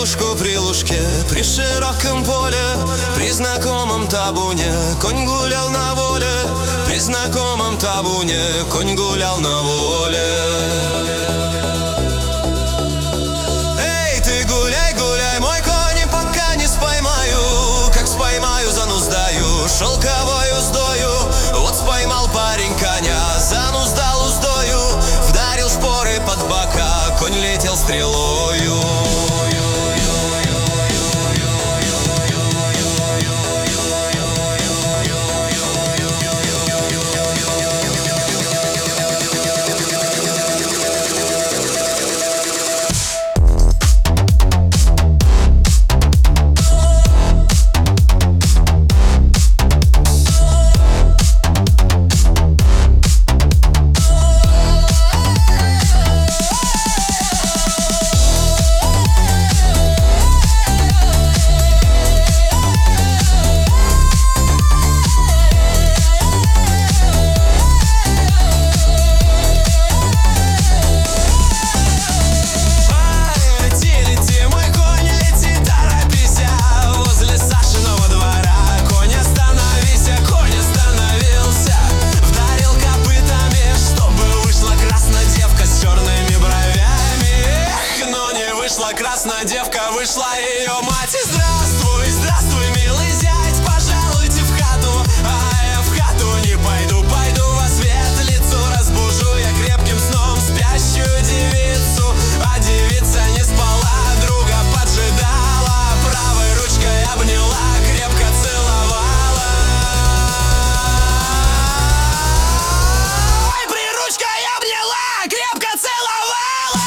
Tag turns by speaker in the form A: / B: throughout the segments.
A: лужку при лужке, при широком поле, при знакомом табуне конь гулял на воле, при знакомом табуне конь гулял на воле. Эй, ты гуляй, гуляй, мой конь, пока не споймаю. Как споймаю, зануздаю шелковой уздою. Вот споймал парень коня, зануздал уздою, вдарил шпоры под бока, конь летел стрелою. Красная девка, вышла ее мать. И здравствуй, здравствуй, милый зять, пожалуйте в хату. А я в хату не пойду, пойду во свет лицу. Разбужу я крепким сном спящую девицу. А девица не спала, друга поджидала, правой ручкой обняла, крепко целовала. Ой, приручкой обняла, крепко целовала.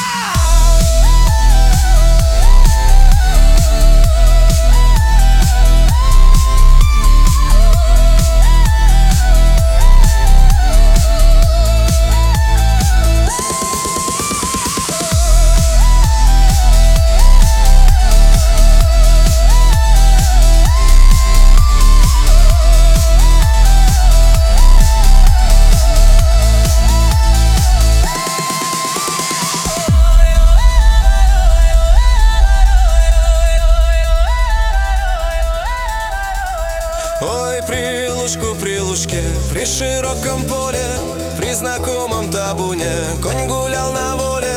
A: Ой, при лужке, при широком поле, при знакомом табуне конь гулял на воле,